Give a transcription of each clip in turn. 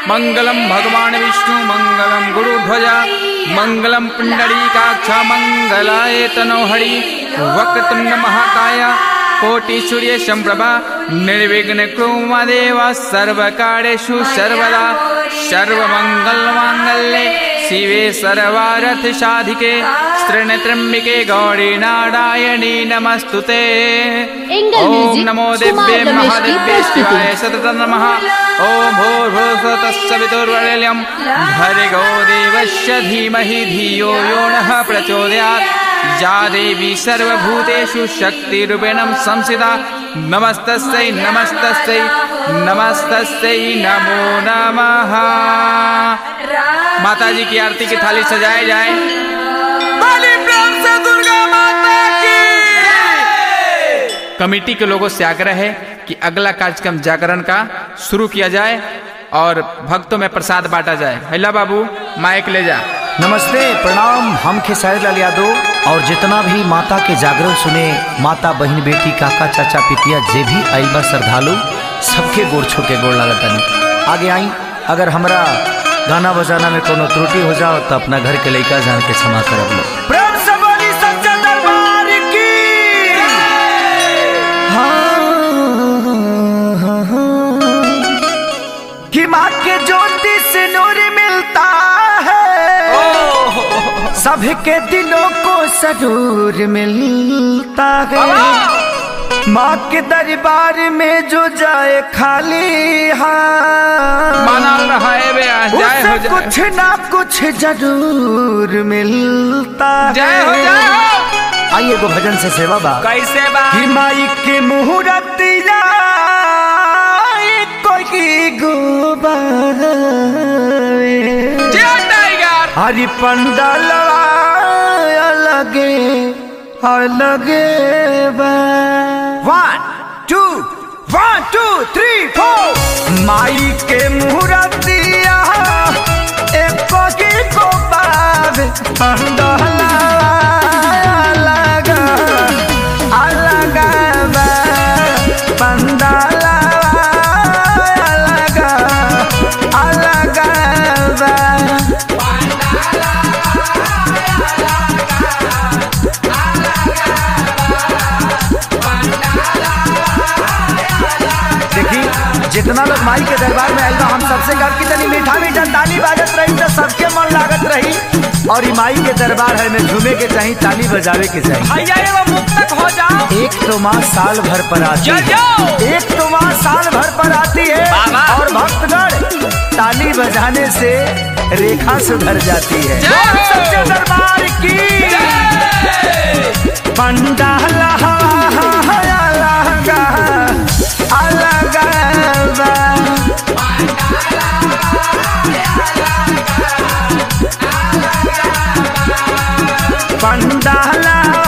मंगलम भगवान विष्णु मंगलम गुरुध्वजा मंगलम पुंडरीकाक्ष मंगलाय तनोहरि वक्रतुंड महाकाय कोटि सूर्य संप्रभा निर्विघ्न कुरु देव सर्वकार्येषु सर्वदा सर्वमंगल मांगल्ये शिवे सर्वार्थ साधिके त्र्यंबके गौरी नारायणी नमस्तुते। ओम नमो दिव्ये महादिव्ये शिवाय सततं नमः। ओम भूर्भुवस्सुतस्सवितुर्वरेण्यं भर्गो देवस्य धीमहि धियो यो नः प्रचोदयात्। या देवी सर्वभूतेषु शक्तिरूपेण संस्थिता नमस्तस्यै नमस्तस्यै नमस्तस्यै नमो नमः। माता जी की आरती की थाली सजाए जाए। बड़ी प्रेम से दुर्गा माता की। कमेटी के लोगों से आग्रह है कि अगला कार्यक्रम जागरण का शुरू किया जाए और भक्तों में प्रसाद बांटा जाए। हैला बाबू माइक ले जा। नमस्ते प्रणाम, हम खेसारी लाल यादव और जितना भी माता के जागरण सुने, माता बहन बेटी काका चाचा पितिया जे भी आइल बा श्रद्धालु सबके गोड़ छू के गोड़ लागतनी। आगे आई, अगर हमरा गाना बजाना में कोनो त्रुटि हो जाओ तो अपना घर के लड़का जान के क्षमा करब लो। प्रेम से बोली सच्चा दरबार की। कि माँ के ज्योति से नूर मिलता है, सबके दिलों को सरूर मिलता है। माँ के दरबार में जो जाए खाली हाथ उसे कुछ ना कुछ जरूर मिलता है। आइए गो भजन से सेवा बा। कैसे बा? कि माई के मुहूर्तिया कोई गोबावे हरि पंडाल अलगे अलगे बा। 1 2 1 2 3 4 माई के मुहूर्तिया एक की को बावे पंडाल अलग अलग बा। पंडाल अलग अलग बा। जितना लोग माई के दरबार में आइल बा, हम सबसे कब की तनी मीठा मीठा ताली बाजत रही तो सबके मन लागत रही। और ई माई के दरबार है में झूमे के चाहिए, ताली बजावे के चाहिए। मुक्तक हो जाओ। एक तो माँ साल भर पर आती है, एक तो माँ साल भर पर आती है और भक्तगण ताली बजाने से रेखा सुधर जाती है। सच्चे दरबार की। पंडाल अलग बा। पंडाल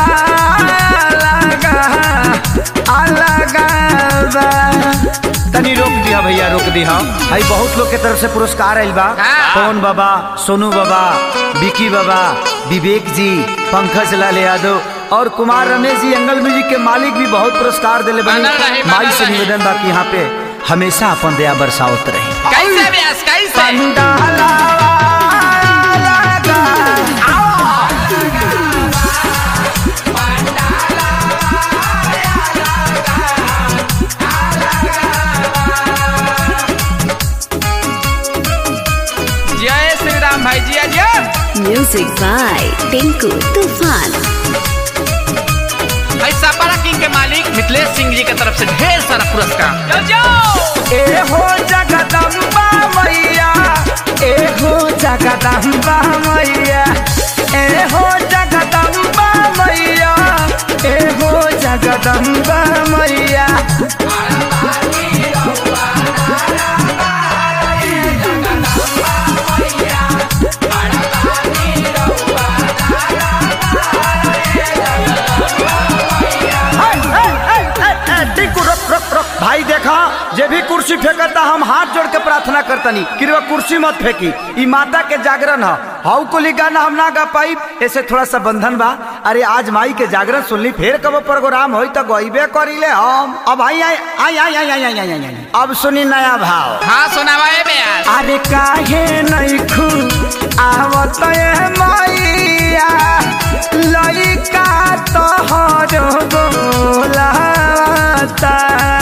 अलग अलग बा। तनी रोक दिया भैया, रोक दिया। भाई बहुत लोग के तरफ से पुरस्कार आइल बा। पवन बाबा, सोनू बाबा, विकी बाबा, विवेक जी, पंकज लाल यादव और कुमार रमेश जी एंगल म्यूजिक के मालिक भी बहुत पुरस्कार दिले बनी। माई से निवेदन बा कि यहाँ पे हमेशा अपन दया बरसावत रही। कैसे व्यास कैसे? जय श्री राम भाई जी। आज म्यूजिक बाय टिंकू तूफान। सपारा किंग के मालिक मिथिलेश सिंह जी की तरफ से ढेर सारा पुरस्कार। ए हो जगदम्बा मैया, ए हो जगदम्बा मैया, ए हो जगदम्बा मैया, ए हो जगदम्बा मैया। भाई देखा, जे भी कुर्सी फेंकता हम हाथ जोड़ के प्रार्थना करतनी कि वो कुर्सी मत फेंकी। ई माता के जागरण है, हाउ को गाना हम ना गा पाई, ऐसे थोड़ा सा बंधन बा। अरे आज माई के जागरण सुनली, फिर कब प्रोग्राम होई तो गईबे करीले हम। अब आई आई आई आई आई आई आई आई अब सुनी नया भाव। हाँ सुनावा ए बेयास। अरे काहे नहीं खू आवत मैया लइका तोहर बोलाता।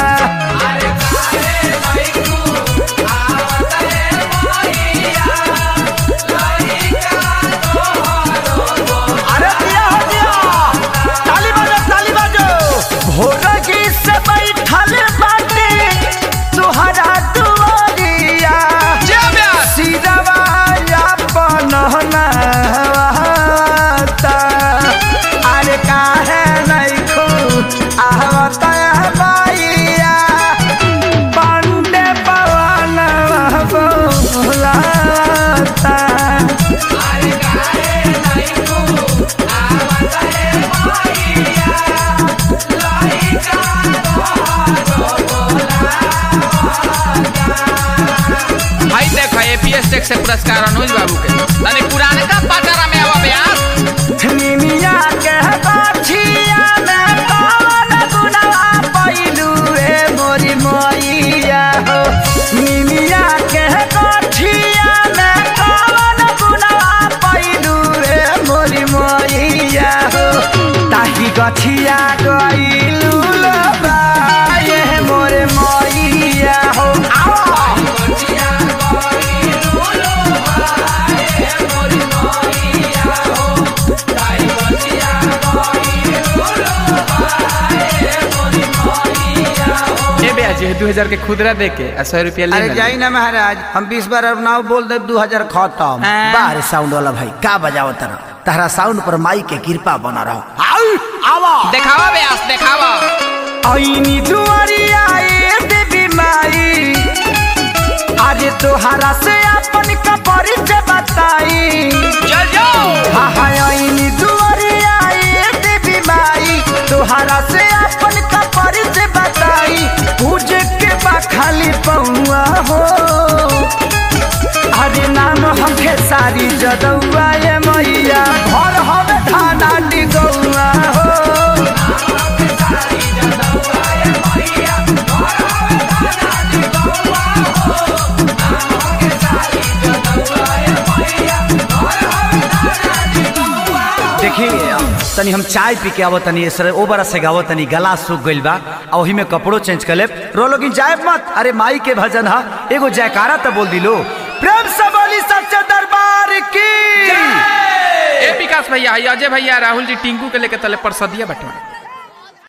से पुरस्कार अनुज बाबू के तने पुराने का पाटारा में आवा ब्यास। निमिया के बाछिया में कौन गुनाह पैलू ए मोरी मैया हो। निमिया के बाछिया में कौन गुनाह पैलू ए मोरी मैया हो। ताही गछिया गइलू लोबा ए मोरे मैया हो। जे 2000 के खुदरा दे के 100 रुपया ले। अरे जाई ना महाराज, हम 20 बार अब नाव बोल दे 2000 खत्म। बाहर साउंड वाला भाई का बजाओ तारा साउंड पर माई के कृपा बना रहो। आवा देखावा ब्यास देखावा। आईनी दुआरिया ए देवी माई, अरे तोहरा से अपन का परिचय बताई। चल जाओ। हाँ आईनी दुआरिया ए देवी माई, तोहरा से अपन का परिचय बताई। पूजे के बा खाली पौआ हो, अरे नाम हमके सारी जदौआ ए मैया, घर हमें थाना डिगौआ हो। देखिए तनी हम चाय पी के आवत तनी सर ओ बरा से गावत तनी, गला सूख गइल बा और ओही में कपड़ो चेंज कर लेब। रो लोगिन जाए मत, अरे माई के भजन हा, एगो जयकारा तो बोल दिलो। प्रेम से बोली सच्चे दरबार की। ए विकास भैया, अजय भैया, राहुल जी, टिंकू के लेके तले परसदिया बटवा।